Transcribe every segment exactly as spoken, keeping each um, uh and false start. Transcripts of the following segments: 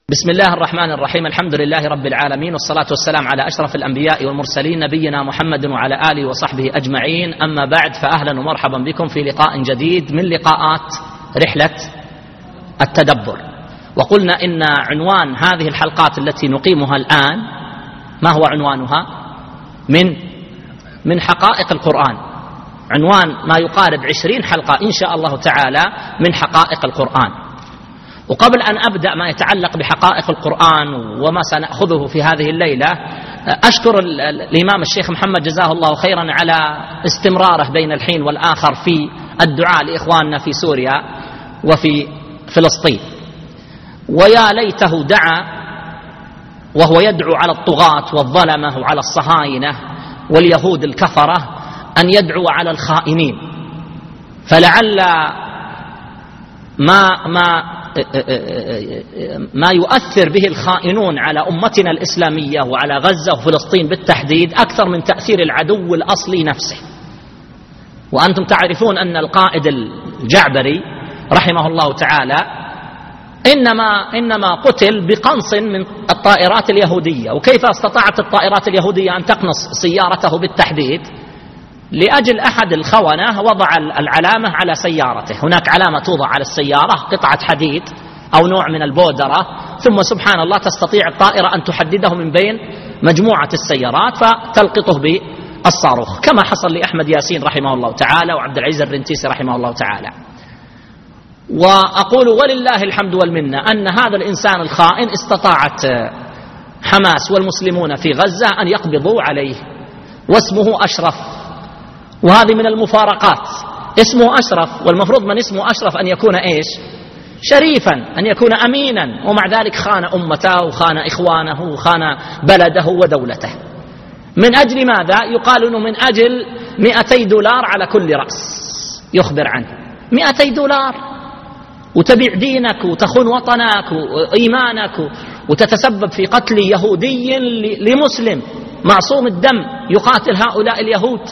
بسم الله الرحمن الرحيم. الحمد لله رب العالمين، والصلاة والسلام على أشرف الأنبياء والمرسلين نبينا محمد وعلى آله وصحبه أجمعين. أما بعد، فأهلا ومرحبا بكم في لقاء جديد من لقاءات رحلة التدبر. وقلنا إن عنوان هذه الحلقات التي نقيمها الآن ما هو عنوانها؟ من من حقائق القرآن. عنوان ما يقارب عشرين حلقة إن شاء الله تعالى من حقائق القرآن. وقبل أن أبدأ ما يتعلق بحقائق القرآن وما سنأخذه في هذه الليلة، أشكر الإمام الشيخ محمد جزاه الله خيرا على استمراره بين الحين والآخر في الدعاء لإخواننا في سوريا وفي فلسطين. ويا ليته دعا وهو يدعو على الطغاة والظلمة وعلى الصهاينة واليهود الكفرة أن يدعو على الخائنين، فلعل ما ما ما يؤثر به الخائنون على أمتنا الإسلامية وعلى غزة وفلسطين بالتحديد أكثر من تأثير العدو الأصلي نفسه. وأنتم تعرفون أن القائد الجعبري رحمه الله تعالى إنما إنما قتل بقنص من الطائرات اليهودية. وكيف استطاعت الطائرات اليهودية أن تقنص سيارته بالتحديد؟ لأجل أحد الخونة وضع العلامة على سيارته. هناك علامة توضع على السيارة، قطعة حديد أو نوع من البودرة، ثم سبحان الله تستطيع الطائرة أن تحدده من بين مجموعة السيارات فتلقطه بالصاروخ، كما حصل لأحمد ياسين رحمه الله تعالى وعبد العزيز الرنتيسي رحمه الله تعالى. وأقول ولله الحمد والمنة أن هذا الإنسان الخائن استطاعت حماس والمسلمون في غزة أن يقبضوا عليه، واسمه أشرف. وهذه من المفارقات، اسمه أشرف، والمفروض من اسمه أشرف أن يكون إيش؟ شريفا، أن يكون أمينا، ومع ذلك خان أمته وخان إخوانه وخان بلده ودولته. من أجل ماذا؟ يقال أنه من أجل مئتي دولار على كل رأس. يخبر عنه مئتي دولار، وتبيع دينك وتخون وطنك وإيمانك وتتسبب في قتل يهودي لمسلم معصوم الدم يقاتل هؤلاء اليهود.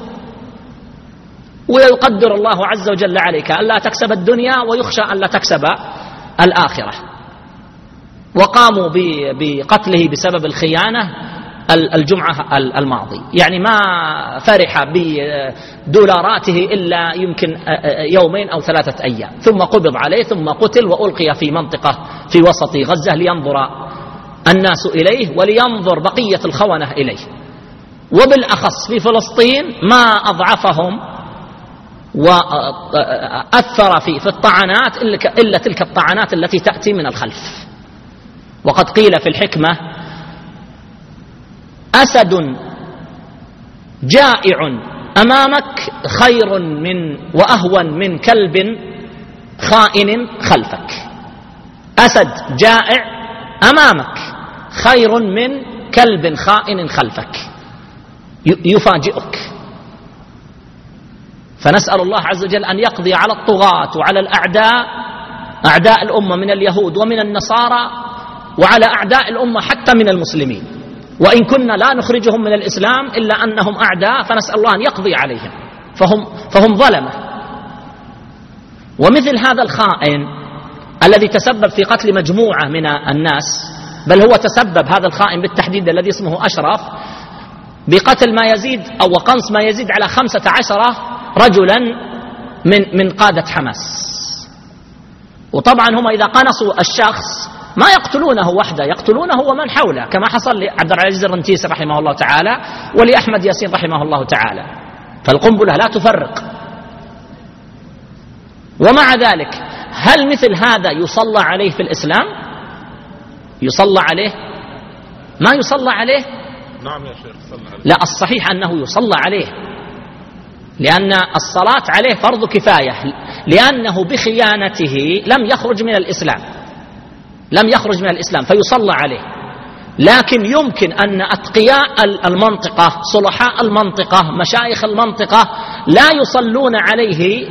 ويقدر الله عز وجل عليك ألا تكسب الدنيا ويخشى ألا تكسب الآخرة. وقاموا بقتله بسبب الخيانة الجمعة الماضي. يعني ما فرح بدولاراته إلا يمكن يومين أو ثلاثة أيام، ثم قبض عليه ثم قتل وألقي في منطقة في وسط غزة لينظر الناس إليه ولينظر بقية الخونة إليه. وبالأخص في فلسطين ما أضعفهم وأثر في في الطعنات إلا تلك الطعنات التي تأتي من الخلف. وقد قيل في الحكمة: أسد جائع أمامك خير من وأهون من كلب خائن خلفك. أسد جائع أمامك خير من كلب خائن خلفك، يفاجئك. فنسأل الله عز وجل أن يقضي على الطغاة وعلى الأعداء، أعداء الأمة من اليهود ومن النصارى، وعلى أعداء الأمة حتى من المسلمين. وإن كنا لا نخرجهم من الإسلام إلا أنهم أعداء، فنسأل الله أن يقضي عليهم، فهم, فهم ظلمة. ومثل هذا الخائن الذي تسبب في قتل مجموعة من الناس، بل هو تسبب هذا الخائن بالتحديد الذي اسمه أشرف بقتل ما يزيد أو وقنص ما يزيد على خمسة عشر رجلا من من قادة حماس. وطبعا هم إذا قنصوا الشخص ما يقتلونه وحده، يقتلونه ومن حوله، كما حصل لعبد العزيز الرنتيسي رحمه الله تعالى ولأحمد ياسين رحمه الله تعالى. فالقنبلة لا تفرق. ومع ذلك هل مثل هذا يصلى عليه في الإسلام؟ يصلى عليه؟ ما يصلى عليه؟ نعم يا شيخ صلى عليه. لا، الصحيح أنه يصلى عليه، لأن الصلاة عليه فرض كفاية، لأنه بخيانته لم يخرج من الإسلام، لم يخرج من الإسلام فيصلى عليه. لكن يمكن أن أتقياء المنطقة، صلحاء المنطقة، مشايخ المنطقة لا يصلون عليه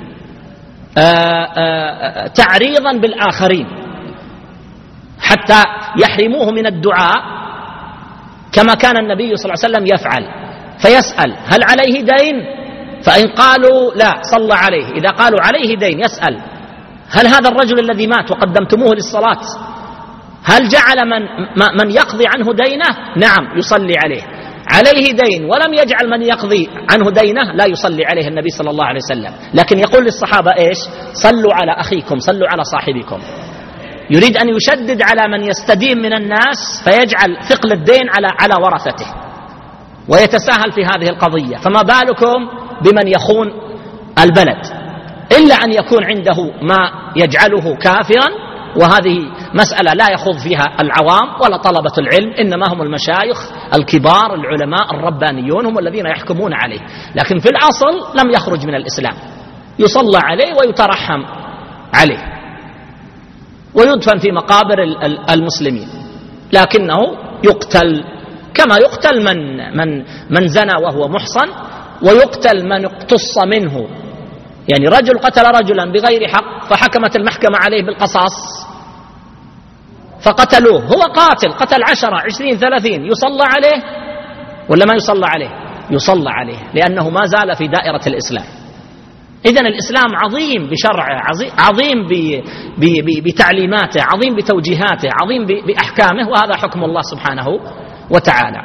آآ آآ تعريضا بالآخرين حتى يحرموه من الدعاء، كما كان النبي صلى الله عليه وسلم يفعل، فيسأل: هل عليه دين؟ فإن قالوا لا صلى عليه. إذا قالوا عليه دين يسأل: هل هذا الرجل الذي مات وقدمتموه للصلاة هل جعل من, من يقضي عنه دينه؟ نعم يصلي عليه. عليه دين ولم يجعل من يقضي عنه دينه لا يصلي عليه النبي صلى الله عليه وسلم، لكن يقول للصحابة إيش؟ صلوا على أخيكم، صلوا على صاحبكم. يريد أن يشدد على من يستدين من الناس فيجعل ثقل الدين على على ورثته ويتساهل في هذه القضية، فما بالكم بمن يخون البلد؟ إلا أن يكون عنده ما يجعله كافرا، وهذه مسألة لا يخوض فيها العوام ولا طلبة العلم، إنما هم المشايخ الكبار العلماء الربانيون هم الذين يحكمون عليه، لكن في الأصل لم يخرج من الإسلام، يصلى عليه ويترحم عليه ويدفن في مقابر المسلمين، لكنه يقتل كما يقتل من من من زنى وهو محصن، ويقتل من اقتص منه، يعني رجل قتل رجلا بغير حق فحكمت المحكمة عليه بالقصاص فقتلوه، هو قاتل قتل عشرة عشرين ثلاثين، يصلى عليه ولا ما يصلى عليه؟ يصلى عليه، لأنه ما زال في دائرة الإسلام. إذن الإسلام عظيم بشرعه، عظيم بتعليماته، عظيم بتوجيهاته، عظيم بأحكامه، وهذا حكم الله سبحانه وتعالى.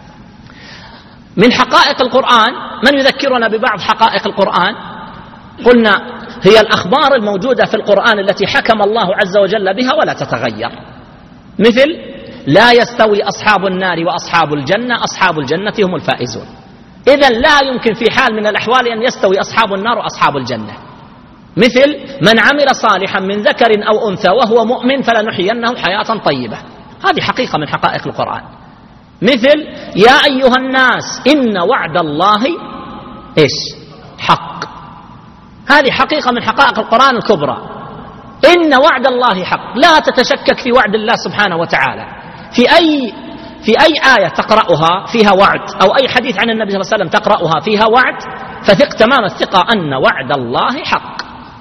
من حقائق القرآن، من يذكرنا ببعض حقائق القرآن؟ قلنا هي الأخبار الموجودة في القرآن التي حكم الله عز وجل بها ولا تتغير، مثل لا يستوي أصحاب النار وأصحاب الجنة، أصحاب الجنة هم الفائزون. إذن لا يمكن في حال من الأحوال أن يستوي أصحاب النار وأصحاب الجنة. مثل من عمل صالحا من ذكر أو أنثى وهو مؤمن فلنحيينه حياة طيبة، هذه حقيقة من حقائق القرآن. مثل يا أيها الناس إن وعد الله إيش؟ حق، هذه حقيقة من حقائق القرآن الكبرى. إن وعد الله حق، لا تتشكك في وعد الله سبحانه وتعالى، في أي في أي آية تقرأها فيها وعد، أو أي حديث عن النبي صلى الله عليه وسلم تقرأها فيها وعد، فثق تمام الثقة أن وعد الله حق.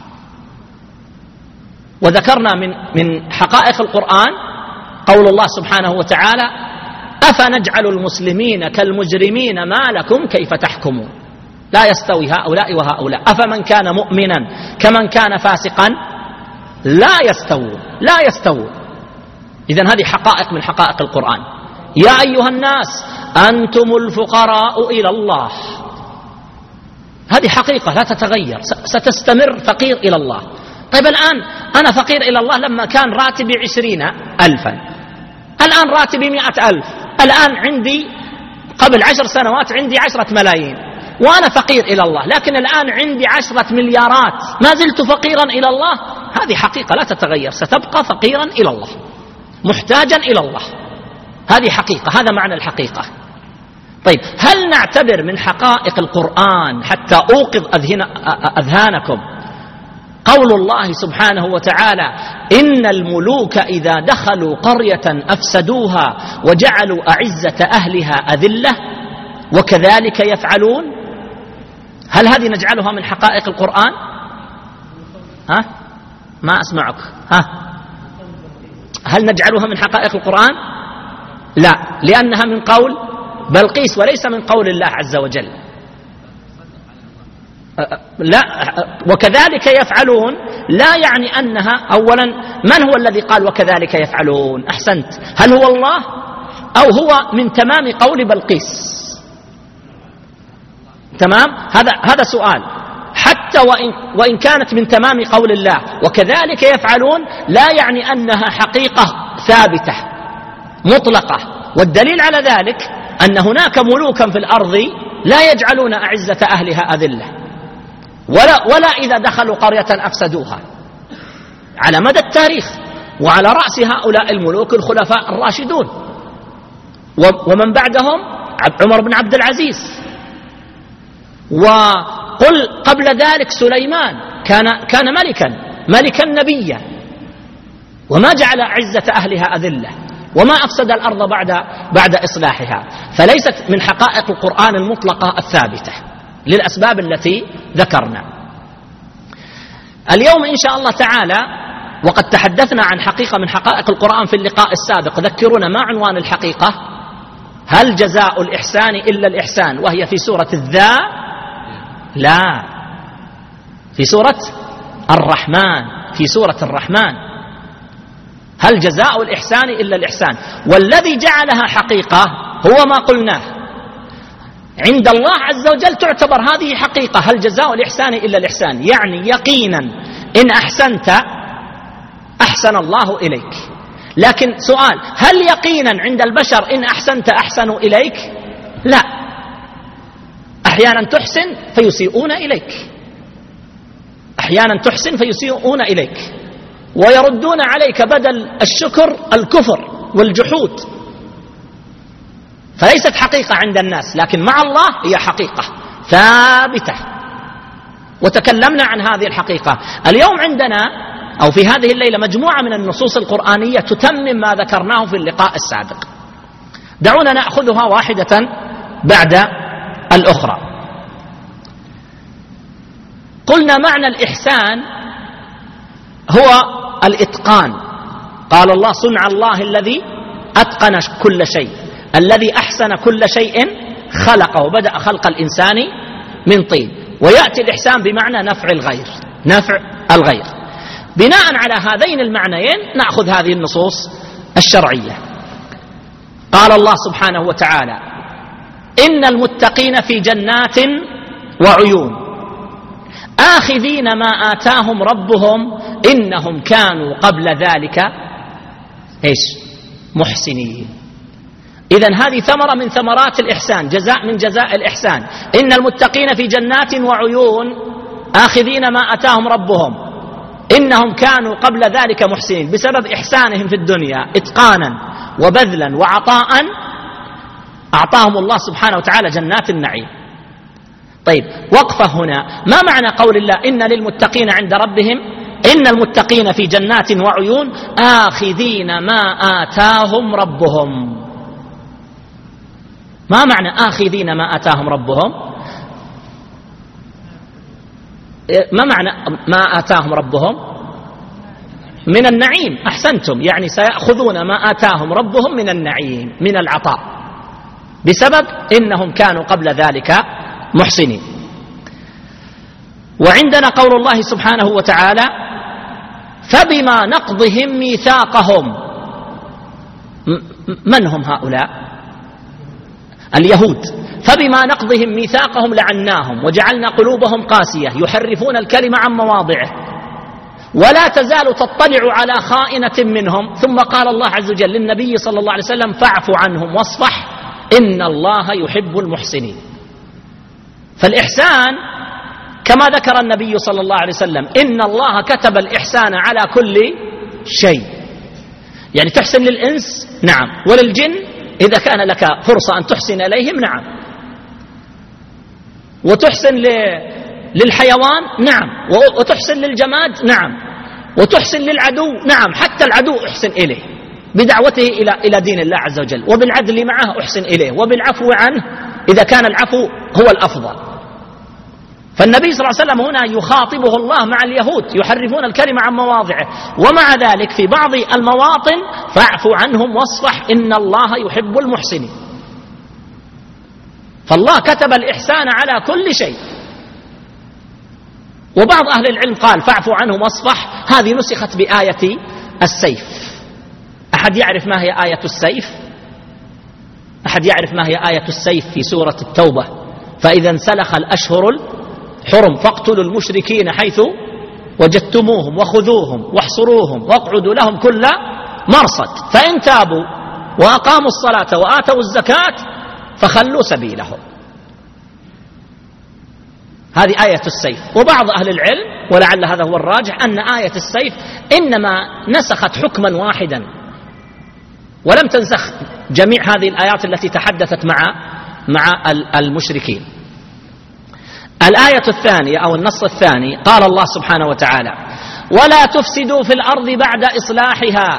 وذكرنا من من حقائق القرآن قول الله سبحانه وتعالى أفنجعل المسلمين كالمجرمين ما لكم كيف تحكمون، لا يستوي هؤلاء وهؤلاء، أفمن كان مؤمنا كمن كان فاسقا لا يستوون لا يستوون. إذن هذه حقائق من حقائق القرآن. يا أيها الناس أنتم الفقراء إلى الله، هذه حقيقة لا تتغير، ستستمر فقير إلى الله. طيب الآن أنا فقير إلى الله لما كان راتبي عشرين ألفا، الآن راتبي مئة ألف، الآن عندي قبل عشر سنوات عندي عشرة ملايين وأنا فقير إلى الله، لكن الآن عندي عشرة مليارات ما زلت فقيرا إلى الله. هذه حقيقة لا تتغير، ستبقى فقيرا إلى الله محتاجا إلى الله، هذه حقيقة، هذا معنى الحقيقة. طيب هل نعتبر من حقائق القرآن حتى أوقظ أذهانكم قول الله سبحانه وتعالى إن الملوك إذا دخلوا قرية أفسدوها وجعلوا أعزة أهلها أذلة وكذلك يفعلون؟ هل هذه نجعلها من حقائق القرآن؟ ها؟ ما أسمعك. ها؟ هل نجعلها من حقائق القرآن؟ لا، لأنها من قول بلقيس وليس من قول الله عز وجل. لا، وكذلك يفعلون لا يعني أنها، أولا من هو الذي قال وكذلك يفعلون؟ أحسنت، هل هو الله أو هو من تمام قول بلقيس؟ تمام، هذا هذا سؤال. حتى وإن, وإن كانت من تمام قول الله وكذلك يفعلون لا يعني أنها حقيقة ثابتة مطلقة، والدليل على ذلك أن هناك ملوكا في الأرض لا يجعلون أعزة أهلها أذلة، ولا, ولا إذا دخلوا قرية أفسدوها على مدى التاريخ، وعلى رأس هؤلاء الملوك الخلفاء الراشدون ومن بعدهم عمر بن عبد العزيز، وقل قبل ذلك سليمان كان كان ملكا ملكا نبيا وما جعل عزة أهلها أذلة وما أفسد الأرض بعد بعد إصلاحها. فليست من حقائق القرآن المطلقة الثابتة للأسباب التي ذكرنا. اليوم إن شاء الله تعالى وقد تحدثنا عن حقيقة من حقائق القرآن في اللقاء السابق، ذكرونا ما عنوان الحقيقة؟ هل جزاء الإحسان إلا الإحسان؟ وهي في سورة الذا، لا، في سورة الرحمن، في سورة الرحمن. هل جزاء الإحسان إلا الإحسان؟ والذي جعلها حقيقة هو ما قلناه، عند الله عز وجل تعتبر هذه حقيقة، هل جزاء الإحسان إلا الإحسان، يعني يقينا إن أحسنت أحسن الله إليك. لكن سؤال، هل يقينا عند البشر إن أحسنت أحسنوا إليك؟ لا، أحيانا تحسن فيسيئون إليك، أحيانا تحسن فيسيئون إليك ويردون عليك بدل الشكر الكفر والجحود. فليست حقيقة عند الناس، لكن مع الله هي حقيقة ثابتة، وتكلمنا عن هذه الحقيقة. اليوم عندنا أو في هذه الليلة مجموعة من النصوص القرآنية تتمم ما ذكرناه في اللقاء السابق. دعونا نأخذها واحدة بعد الأخرى. قلنا معنى الإحسان هو الإتقان. قال الله: صنع الله الذي أتقن كل شيء، الذي أحسن كل شيء خلقه، وبدأ خلق الإنسان من طين. ويأتي الإحسان بمعنى نفع الغير، نفع الغير. بناء على هذين المعنيين نأخذ هذه النصوص الشرعية. قال الله سبحانه وتعالى: إن المتقين في جنات وعيون آخذين ما آتاهم ربهم إنهم كانوا قبل ذلك إيش؟ محسنين. إذن هذه ثمرة من ثمرات الإحسان، جزاء من جزاء الإحسان. إن المتقين في جنات وعيون آخذين ما آتاهم ربهم إنهم كانوا قبل ذلك محسنين، بسبب إحسانهم في الدنيا إتقانا وبذلا وعطاء أعطاهم الله سبحانه وتعالى جنات النعيم. طيب، وقفة هنا. ما معنى قول الله إن للمتقين عند ربهم إن المتقين في جنات وعيون آخذين ما آتاهم ربهم؟ ما معنى آخذين ما آتاهم ربهم؟ ما معنى ما آتاهم ربهم؟ من النعيم. أحسنتم، يعني سيأخذون ما آتاهم ربهم من النعيم، من العطاء، بسبب إنهم كانوا قبل ذلك محسنين. وعندنا قول الله سبحانه وتعالى: فبما نقضهم ميثاقهم. من هم هؤلاء؟ اليهود. فبما نقضهم ميثاقهم لعناهم وجعلنا قلوبهم قاسية يحرفون الكلم عن مواضعه ولا تزال تطلع على خائنة منهم. ثم قال الله عز وجل للنبي صلى الله عليه وسلم: فاعف عنهم واصفح إن الله يحب المحسنين. فالإحسان كما ذكر النبي صلى الله عليه وسلم: إن الله كتب الإحسان على كل شيء. يعني تحسن للإنس، نعم، وللجن إذا كان لك فرصة أن تحسن إليهم، نعم، وتحسن للحيوان، نعم، وتحسن للجماد، نعم، وتحسن للعدو، نعم، حتى العدو احسن إليه بدعوته إلى إلى دين الله عز وجل، وبالعدل معه احسن إليه، وبالعفو عنه إذا كان العفو هو الأفضل. فالنبي صلى الله عليه وسلم هنا يخاطبه الله مع اليهود يحرفون الكلمة عن مواضعه، ومع ذلك في بعض المواطن: فاعف عنهم واصفح إن الله يحب المحسنين. فالله كتب الإحسان على كل شيء. وبعض أهل العلم قال: فاعف عنهم واصفح هذه نسخت بآية السيف. أحد يعرف ما هي آية السيف؟ أحد يعرف ما هي آية السيف في سورة التوبة؟ فإذا انسلخ الأشهر الحرم فاقتلوا المشركين حيث وجدتموهم وخذوهم واحصروهم واقعدوا لهم كل مرصد فإن تابوا وأقاموا الصلاة وآتوا الزكاة فخلوا سبيلهم. هذه آية السيف. وبعض أهل العلم ولعل هذا هو الراجح أن آية السيف إنما نسخت حكما واحدا ولم تنسخ جميع هذه الآيات التي تحدثت مع مع المشركين. الآية الثانية أو النص الثاني قال الله سبحانه وتعالى: ولا تفسدوا في الأرض بعد إصلاحها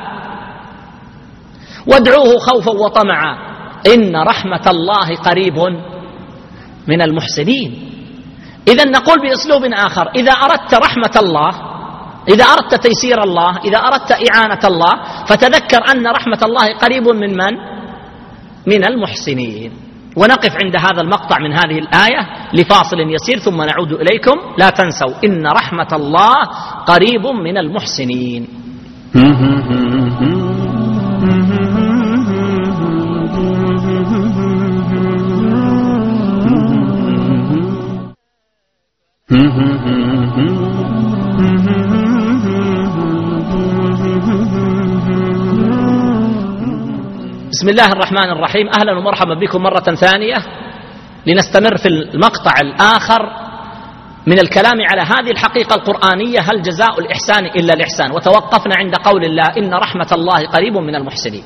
وادعوه خوفا وطمعا إن رحمة الله قريب من المحسنين. إذن نقول بأسلوب آخر: إذا أردت رحمة الله، إذا أردت تيسير الله، إذا أردت إعانة الله، فتذكر أن رحمة الله قريب من من؟ من المحسنين. ونقف عند هذا المقطع من هذه الآية لفاصل يسير ثم نعود إليكم. لا تنسوا إن رحمة الله قريب من المحسنين. بسم الله الرحمن الرحيم. أهلا ومرحبا بكم مرة ثانية لنستمر في المقطع الآخر من الكلام على هذه الحقيقة القرآنية: هل جزاء الإحسان إلا الإحسان؟ وتوقفنا عند قول الله: إن رحمة الله قريب من المحسنين.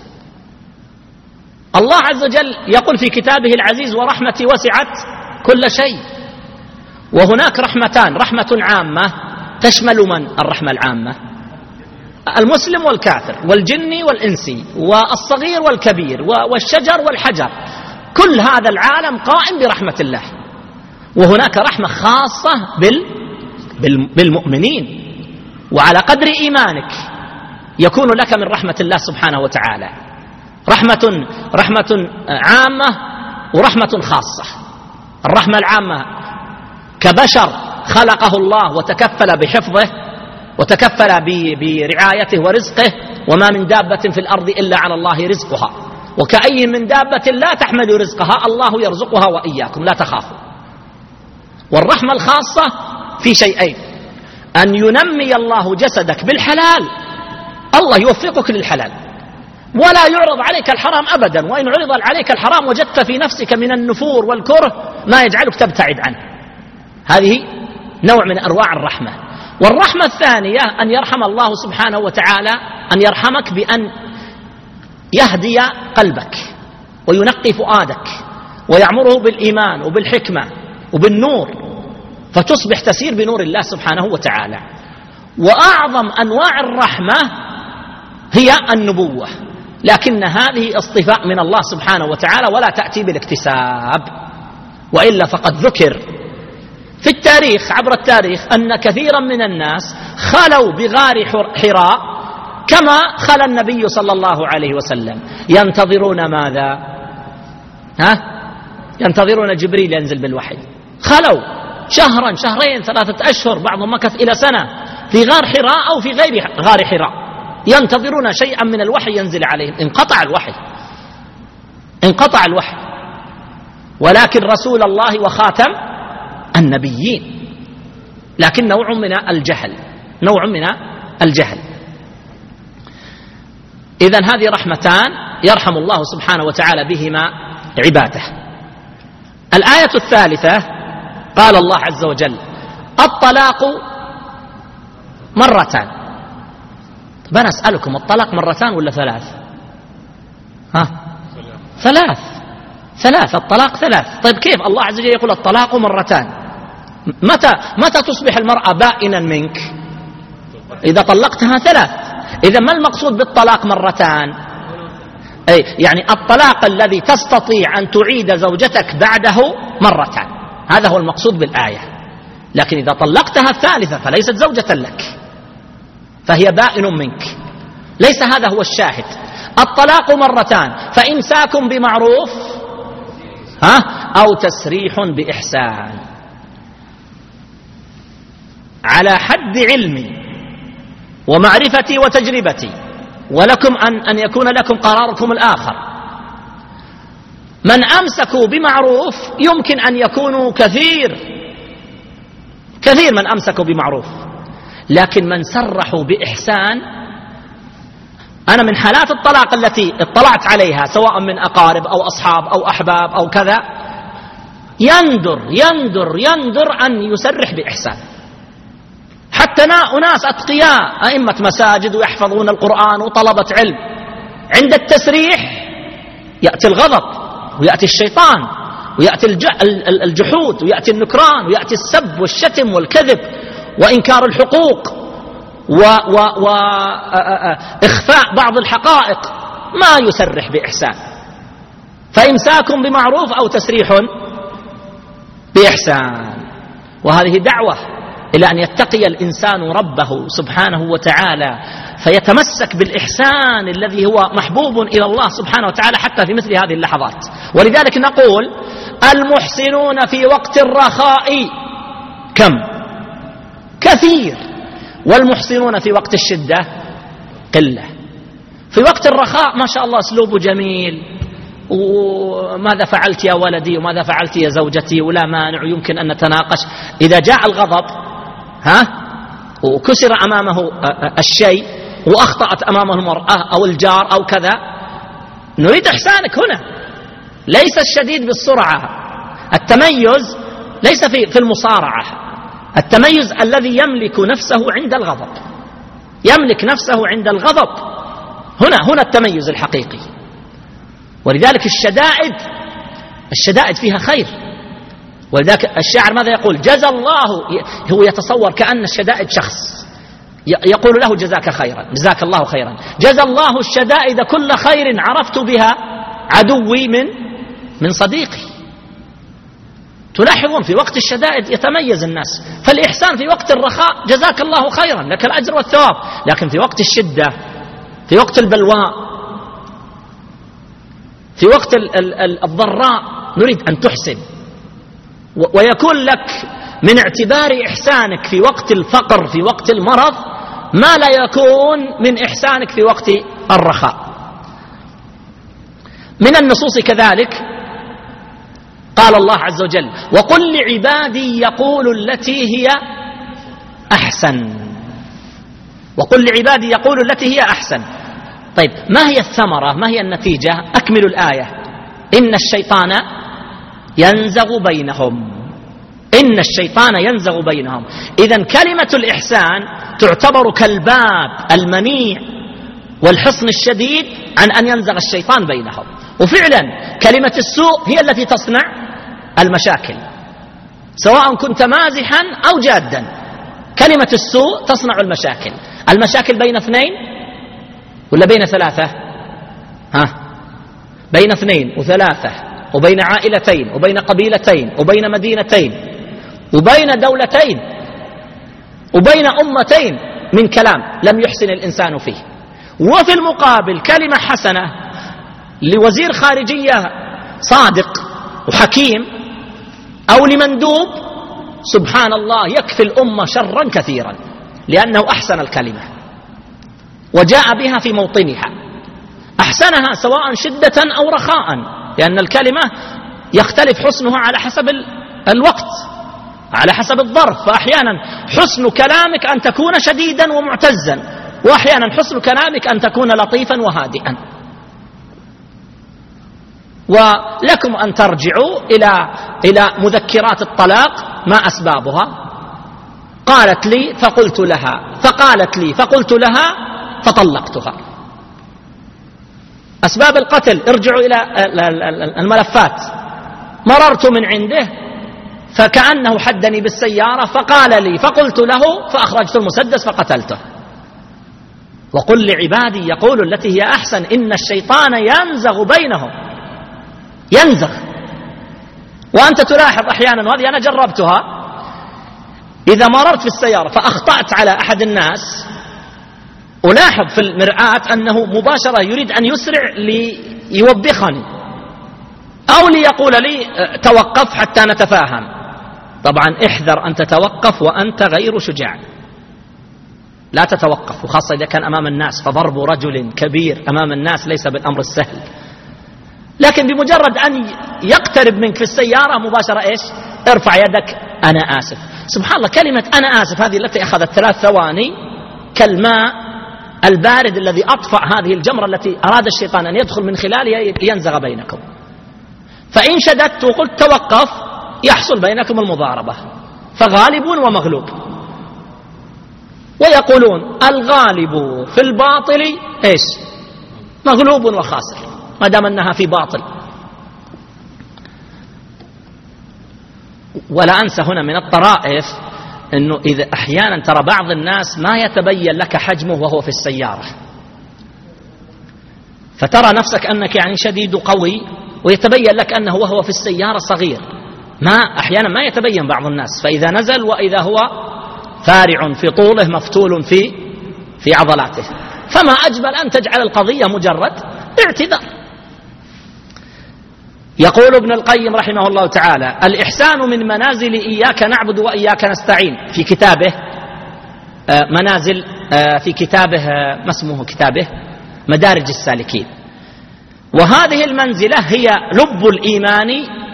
الله عز وجل يقول في كتابه العزيز: ورحمتي وسعت كل شيء. وهناك رحمتان: رحمة عامة تشمل من؟ الرحمة العامة المسلم والكافر والجني والإنسي والصغير والكبير والشجر والحجر، كل هذا العالم قائم برحمة الله. وهناك رحمة خاصة بال بالمؤمنين، وعلى قدر إيمانك يكون لك من رحمة الله سبحانه وتعالى رحمة رحمة عامة ورحمة خاصة. الرحمة العامة كبشر خلقه الله وتكفل بحفظه وتكفل برعايته ورزقه، وما من دابة في الأرض إلا على الله رزقها، وكأي من دابة لا تحمل رزقها الله يرزقها وإياكم لا تخافوا. والرحمة الخاصة في شيئين: أن ينمي الله جسدك بالحلال، الله يوفقك للحلال ولا يعرض عليك الحرام أبدا، وإن عرض عليك الحرام وجدت في نفسك من النفور والكره ما يجعلك تبتعد عنه. هذه نوع من أنواع الرحمة. والرحمة الثانية أن يرحم الله سبحانه وتعالى، أن يرحمك بأن يهدي قلبك وينقي فؤادك ويعمره بالإيمان وبالحكمة وبالنور، فتصبح تسير بنور الله سبحانه وتعالى. وأعظم أنواع الرحمة هي النبوة، لكن هذه اصطفاء من الله سبحانه وتعالى ولا تأتي بالاكتساب، وإلا فقد ذكر في التاريخ عبر التاريخ أن كثيرا من الناس خلوا بغار حراء كما خلى النبي صلى الله عليه وسلم، ينتظرون ماذا؟ ها؟ ينتظرون جبريل ينزل بالوحي. خلوا شهرا شهرين ثلاثة أشهر، بعضهم مكث إلى سنة في غار حراء أو في غير غار حراء، ينتظرون شيئا من الوحي ينزل عليهم. انقطع الوحي انقطع الوحي ولكن رسول الله وخاتم النبيين، لكن نوع من الجهل نوع من الجهل إذن هذه رحمتان يرحم الله سبحانه وتعالى بهما عباده. الآية الثالثة قال الله عز وجل: الطلاق مرتان. طب أنا أسألكم، الطلاق مرتان ولا ثلاث؟ ها؟ ثلاث ثلاث الطلاق ثلاث. طيب كيف الله عز وجل يقول الطلاق مرتان؟ متى متى تصبح المرأة بائنا منك؟ إذا طلقتها ثلاث. إذا ما المقصود بالطلاق مرتان؟ أي يعني الطلاق الذي تستطيع أن تعيد زوجتك بعده مرتان، هذا هو المقصود بالآية. لكن إذا طلقتها الثالثة فليست زوجة لك، فهي بائن منك. ليس هذا هو الشاهد. الطلاق مرتان: فإمساك بمعروف ها أو تسريح بإحسان. على حد علمي ومعرفتي وتجربتي، ولكم أن, أن يكون لكم قراركم الآخر، من أمسكوا بمعروف يمكن أن يكونوا كثير كثير من أمسكوا بمعروف، لكن من سرحوا بإحسان، أنا من حالات الطلاق التي اطلعت عليها سواء من أقارب أو أصحاب أو أحباب أو كذا، يندر يندر يندر أن يسرح بإحسان. حتى أناس أتقياء أئمة مساجد ويحفظون القرآن وطلبة علم، عند التسريح يأتي الغضب ويأتي الشيطان ويأتي الجحود ويأتي النكران ويأتي السب والشتم والكذب وإنكار الحقوق وإخفاء بعض الحقائق، ما يسرح بإحسان. فإمساك بمعروف أو تسريح بإحسان. وهذه دعوة إلى أن يتقي الإنسان ربه سبحانه وتعالى، فيتمسك بالإحسان الذي هو محبوب إلى الله سبحانه وتعالى حتى في مثل هذه اللحظات. ولذلك نقول: المحسنون في وقت الرخاء كم؟ كثير. والمحسنون في وقت الشدة قلة. في وقت الرخاء ما شاء الله أسلوبه جميل، وماذا فعلت يا ولدي وماذا فعلت يا زوجتي، ولا مانع ويمكن أن نتناقش. إذا جاء الغضب ها وكسر أمامه الشيء وأخطأت أمامه المرأة أو الجار أو كذا، نريد إحسانك هنا. ليس الشديد بالسرعة، التميز ليس في في المصارعة، التميز الذي يملك نفسه عند الغضب، يملك نفسه عند الغضب، هنا هنا التميز الحقيقي. ولذلك الشدائد الشدائد فيها خير. ولذلك الشاعر ماذا يقول؟ جزى الله، هو يتصور كأن الشدائد شخص، يقول له جزاك خيرا، جزاك الله خيرا، جزى الله الشدائد كل خير عرفت بها عدوي من من صديقي. تلاحظون في وقت الشدائد يتميز الناس، فالإحسان في وقت الرخاء جزاك الله خيرا لك الأجر والثواب، لكن في وقت الشدة، في وقت البلواء، في وقت الضراء نريد أن تحسن، ويكون لك من اعتبار إحسانك في وقت الفقر في وقت المرض ما لا يكون من إحسانك في وقت الرخاء. من النصوص كذلك قال الله عز وجل: وقل لعبادي يقولوا التي هي أحسن. وقل لعبادي يقولوا التي هي أحسن. طيب ما هي الثمرة؟ ما هي النتيجة؟ أكمل الآية: إن الشيطان ينزغ بينهم، إن الشيطان ينزغ بينهم. إذن كلمة الإحسان تعتبر كالباب المنيع والحصن الشديد عن أن ينزغ الشيطان بينهم. وفعلا كلمة السوء هي التي تصنع المشاكل، سواء كنت مازحا أو جادا، كلمة السوء تصنع المشاكل. المشاكل بين اثنين ولا بين ثلاثة؟ ها، بين اثنين وثلاثة، وبين عائلتين، وبين قبيلتين، وبين مدينتين، وبين دولتين، وبين أمتين من كلام لم يحسن الإنسان فيه. وفي المقابل كلمة حسنة لوزير خارجية صادق وحكيم أو لمندوب، سبحان الله يكفي الأمة شرا كثيرا، لأنه أحسن الكلمة وجاء بها في موطنها، أحسنها سواء شدة أو رخاء، لأن الكلمة يختلف حسنها على حسب الوقت، على حسب الظرف. فأحيانا حسن كلامك أن تكون شديدا ومعتزا، وأحيانا حسن كلامك أن تكون لطيفا وهادئا. ولكم أن ترجعوا إلى إلى مذكرات الطلاق، ما أسبابها؟ قالت لي فقلت لها، فقالت لي فقلت لها فطلقتها. أسباب القتل ارجعوا إلى الملفات. مررت من عنده فكأنه حدني بالسيارة فقال لي فقلت له فأخرجت المسدس فقتلته. وقل لعبادي يقولوا التي هي أحسن إن الشيطان ينزغ بينهم، ينزغ. وأنت تلاحظ أحيانا، وهذه أنا جربتها، إذا مررت في السيارة فأخطأت على أحد الناس ألاحظ في المرآة أنه مباشرة يريد أن يسرع ليوبخني أو ليقول لي توقف حتى نتفاهم. طبعا احذر أن تتوقف وأنت غير شجاع، لا تتوقف، وخاصة إذا كان أمام الناس، فضرب رجل كبير أمام الناس ليس بالأمر السهل. لكن بمجرد أن يقترب منك في السيارة مباشرة إيش؟ ارفع يدك أنا آسف. سبحان الله، كلمة أنا آسف هذه التي أخذت ثلاث ثواني كالماء البارد الذي أطفأ هذه الجمرة التي أراد الشيطان أن يدخل من خلالها ينزغ بينكم. فإن شددت وقلت توقف يحصل بينكم المضاربة، فغالب ومغلوب. ويقولون الغالب في الباطل إيش؟ مغلوب وخاسر، ما دام أنها في باطل. ولا أنسى هنا من الطرائف أنه إذا أحيانا ترى بعض الناس ما يتبين لك حجمه وهو في السيارة، فترى نفسك أنك يعني شديد قوي ويتبين لك أنه وهو في السيارة صغير، ما أحيانا ما يتبين بعض الناس، فإذا نزل وإذا هو فارع في طوله مفتول في في عضلاته. فما أجمل أن تجعل القضية مجرد اعتذار. يقول ابن القيم رحمه الله تعالى: الإحسان من منازل إياك نعبد وإياك نستعين، في كتابه منازل في كتابه، ما اسمه كتابه، مدارج السالكين. وهذه المنزلة هي لب الإيمان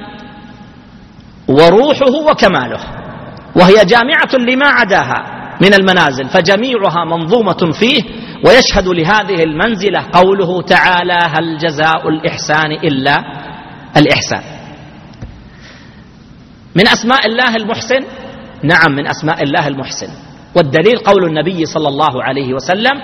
وروحه وكماله، وهي جامعة لما عداها من المنازل، فجميعها منظومة فيه. ويشهد لهذه المنزلة قوله تعالى: هل جزاء الإحسان إلا الإحسان. من أسماء الله المحسن، نعم من أسماء الله المحسن، والدليل قول النبي صلى الله عليه وسلم: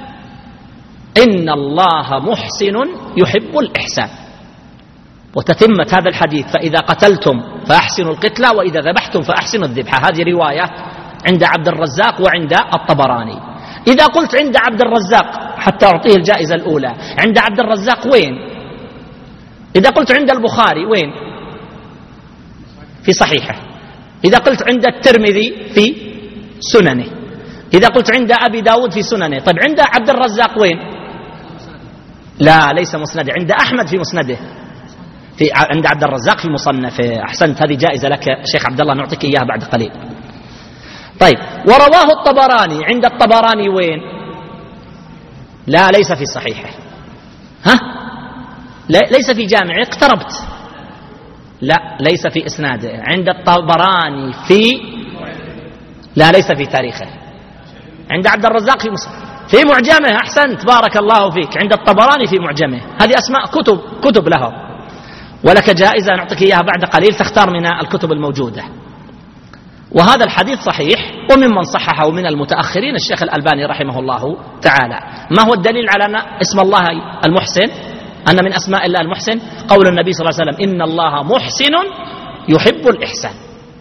إن الله محسن يحب الإحسان. وتتمة هذا الحديث: فإذا قتلتم فأحسنوا القتلى وإذا ذبحتم فأحسنوا الذبحة. هذه رواية عند عبد الرزاق وعند الطبراني. إذا قلت عند عبد الرزاق حتى أعطيه الجائزة الأولى، عند عبد الرزاق وين؟ إذا قلت عند البخاري وين؟ في صحيحه. إذا قلت عند الترمذي في سننه. إذا قلت عند أبي داود في سننه. طيب عند عبد الرزاق وين؟ لا ليس مسنده، عند أحمد في مسنده، في عند عبد الرزاق في مصنفه. أحسنت، هذه جائزة لك شيخ عبد الله، نعطيك إياها بعد قليل. طيب ورواه الطبراني، عند الطبراني وين؟ لا ليس في صحيحه. ها؟ ليس في جامعه، اقتربت. لا ليس في إسناده. عند الطبراني في، لا ليس في تاريخه. عند عبد الرزاق في مصر في معجمه. أحسنت، بارك الله فيك. عند الطبراني في معجمه. هذه أسماء كتب كتب له، ولك جائزة نعطيك إياها بعد قليل، تختار من الكتب الموجودة. وهذا الحديث صحيح، وممن صححه من المتأخرين الشيخ الألباني رحمه الله تعالى. ما هو الدليل على أن اسم الله المحسن، أن من أسماء الله المحسن؟ قول النبي صلى الله عليه وسلم: إن الله محسن يحب الإحسان.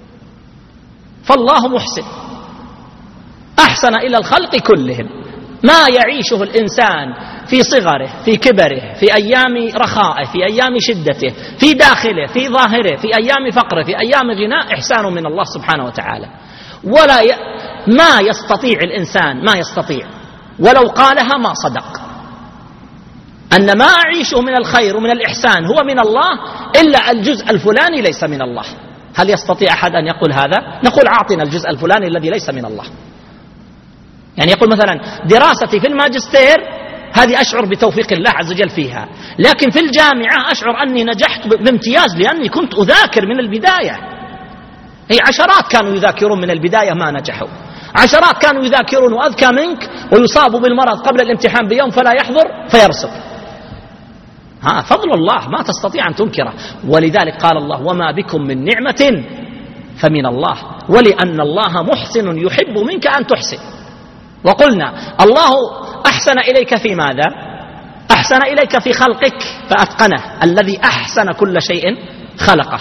فالله محسن، أحسن إلى الخلق كلهم. ما يعيشه الإنسان في صغره، في كبره، في أيام رخائه، في أيام شدته، في داخله، في ظاهره، في أيام فقره، في أيام غناء، إحسان من الله سبحانه وتعالى. ولا ي... ما يستطيع الإنسان، ما يستطيع ولو قالها ما صدق، أن ما أعيشه من الخير ومن الإحسان هو من الله، إلا الجزء الفلاني ليس من الله. هل يستطيع أحد أن يقول هذا؟ نقول: أعطنا الجزء الفلاني الذي ليس من الله. يعني يقول مثلا: دراستي في الماجستير هذه أشعر بتوفيق الله عز وجل فيها، لكن في الجامعة أشعر أني نجحت بامتياز لأني كنت أذاكر من البداية. أي عشرات كانوا يذاكرون من البداية ما نجحوا، عشرات كانوا يذاكرون وأذكى منك ويصابوا بالمرض قبل الامتحان بيوم فلا يحضر فيرسب. ها فضل الله ما تستطيع أن تنكره. ولذلك قال الله: وما بكم من نعمة فمن الله، ولأن الله محسن يحب منك أن تحسن. وقلنا الله أحسن إليك في ماذا؟ أحسن إليك في خلقك فأتقنه، الذي أحسن كل شيء خلقه.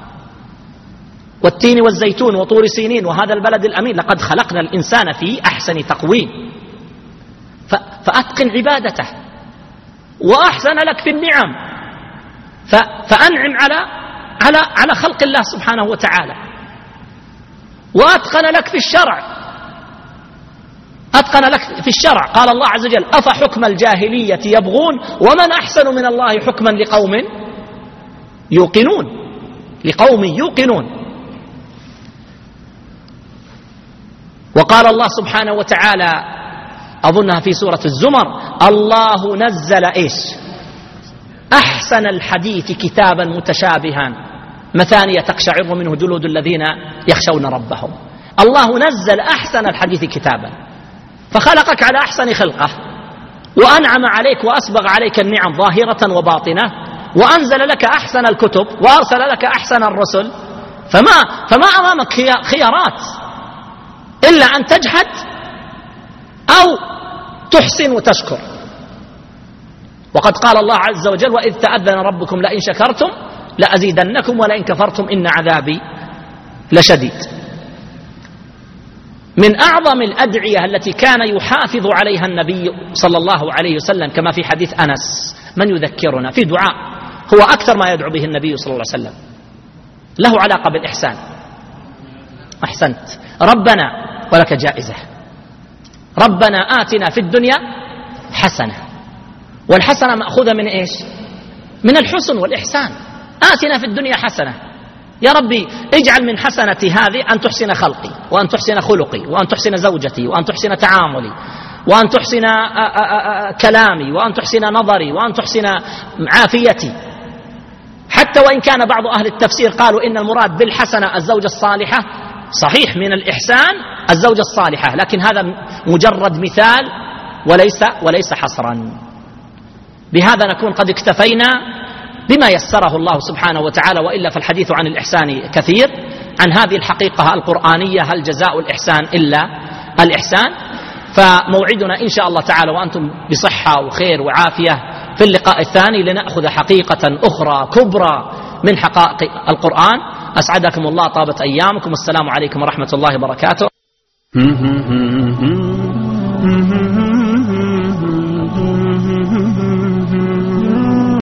والتين والزيتون وطور سينين وهذا البلد الأمين، لقد خلقنا الإنسان في أحسن تقويم. فأتقن عبادته، وأحسن لك في النعم، فأنعم على على على خلق الله سبحانه وتعالى. وأتقن لك في الشرع، أتقن لك في الشرع. قال الله عز وجل: أفحكم الجاهلية يبغون ومن أحسن من الله حكما لقوم يوقنون، لقوم يوقنون. وقال الله سبحانه وتعالى، أظنها في سورة الزمر: الله نزل إيش؟ أحسن الحديث كتابا متشابها مثانية تقشعر منه جلود الذين يخشون ربهم. الله نزل أحسن الحديث كتابا، فخلقك على أحسن خلقه، وأنعم عليك وأسبغ عليك النعم ظاهرة وباطنة، وأنزل لك أحسن الكتب، وأرسل لك أحسن الرسل. فما, فما أمامك خيارات إلا أن تجحد أو تحسن وتشكر. وقد قال الله عز وجل: وإذ تأذن ربكم لئن شكرتم لأزيدنكم ولئن كفرتم إن عذابي لشديد. من أعظم الأدعية التي كان يحافظ عليها النبي صلى الله عليه وسلم كما في حديث أنس: من يذكرنا في دعاء هو أكثر ما يدعو به النبي صلى الله عليه وسلم، له علاقة بالإحسان. أحسنت، ربنا ولك جائزة، ربنا آتنا في الدنيا حسنة. والحسنة مأخوذة من إيش؟ من الحسن والإحسان. آتنا في الدنيا حسنة، يا ربي اجعل من حسنتي هذه أن تحسن خلقي، وأن تحسن خلقي، وأن تحسن زوجتي، وأن تحسن تعاملي، وأن تحسن كلامي، وأن تحسن نظري، وأن تحسن عافيتي. حتى وإن كان بعض أهل التفسير قالوا إن المراد بالحسنة الزوجة الصالحة، صحيح من الإحسان الزوجة الصالحة، لكن هذا مجرد مثال وليس وليس حصرا. بهذا نكون قد اكتفينا بما يسره الله سبحانه وتعالى، وإلا فالحديث عن الإحسان كثير، عن هذه الحقيقة القرآنية: هل جزاء الإحسان إلا الإحسان. فموعدنا إن شاء الله تعالى وأنتم بصحة وخير وعافية في اللقاء الثاني لنأخذ حقيقة أخرى كبرى من حقائق القرآن. أسعدكم الله، طابت أيامكم، والسلام عليكم ورحمة الله وبركاته.